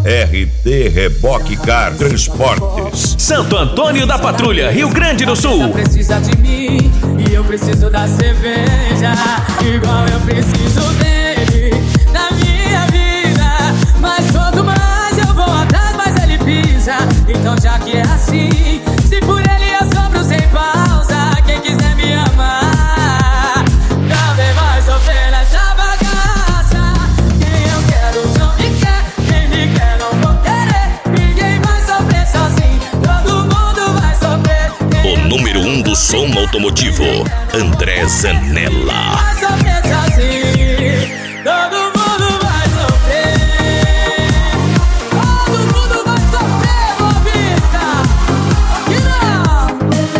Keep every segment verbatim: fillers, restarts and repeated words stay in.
R D Reboque Car Transportes. Santo Antônio da Patrulha, Rio Grande do Sul. Você precisa de mim e eu preciso da cerveja, igual eu preciso dele na minha vida. Mas quanto mais eu vou atrás, mais ele pisa. Então já que é assim, se por ele eu sofro sem pausa, quem quiser me amar também vai sofrer nessa bagaça. Quem eu quero não me quer, quem me quer não vou querer. Ninguém vai sofrer sozinho, todo mundo vai sofrer. O número um do som automotivo, André Zanella. Vai sofrer sozinho, todo mundo vai sofrer. Todo mundo vai sofrer, Bovista. Que não.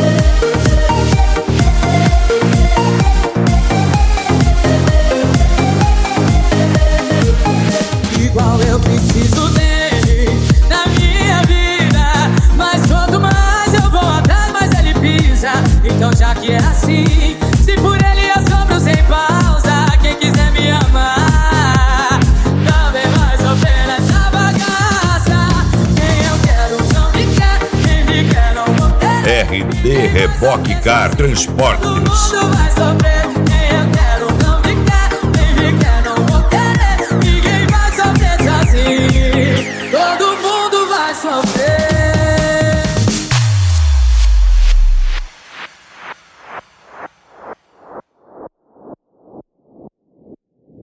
Igual eu preciso dele na minha vida. Mas quanto mais eu vou atrás, mais ele pisa. Então já que é assim, se por ele eu sofro sem pausa, quem quiser me amar também vai sofrer nessa bagaça. Quem eu quero não me quer, quem me quer não vou ter. R D Reboque Car Transportes. Todo mundo vai sofrer.